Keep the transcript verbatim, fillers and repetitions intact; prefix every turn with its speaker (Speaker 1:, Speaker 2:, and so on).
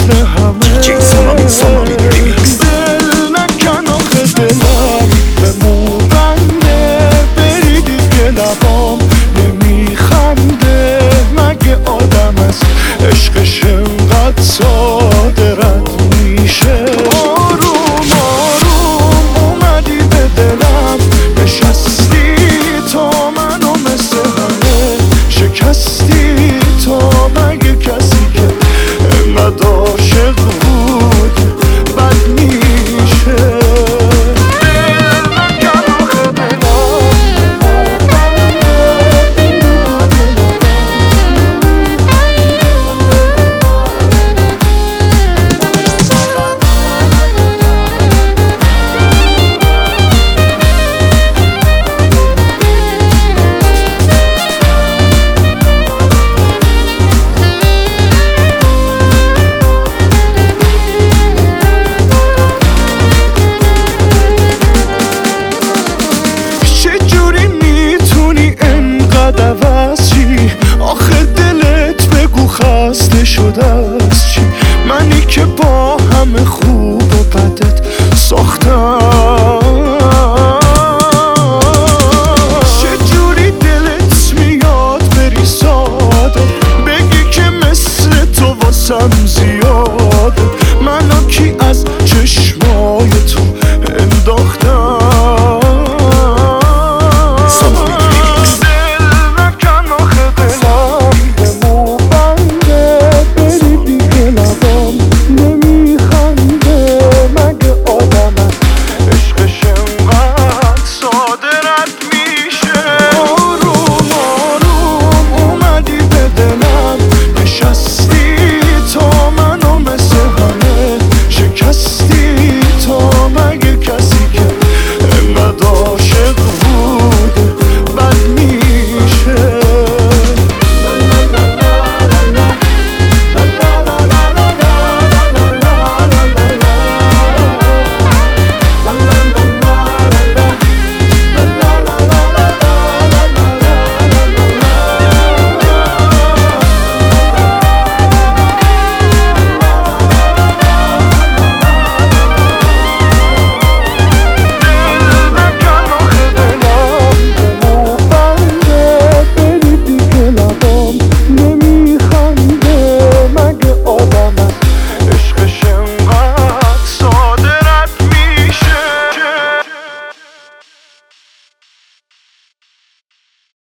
Speaker 1: سر همه
Speaker 2: دیجی سونامی سونامی ریمیکس.
Speaker 1: دل نکن آخه دلم به مو بنده، بری دیگه لبام نمیخنده. مگه آدم از عشقش انقدر ساده رد میشه؟ آروم آروم اومدی به دلم نشستی، تا منو مثل همه شکستی. تا مگه کسی که انقدر عاشق بود بد میشه؟ آخه دلت بگو خسته شده از چی؟ منی که با همه خوب و بدت ساختم. چجوری دلت میاد بری ساده، بگی که مثل تو واسم زیاد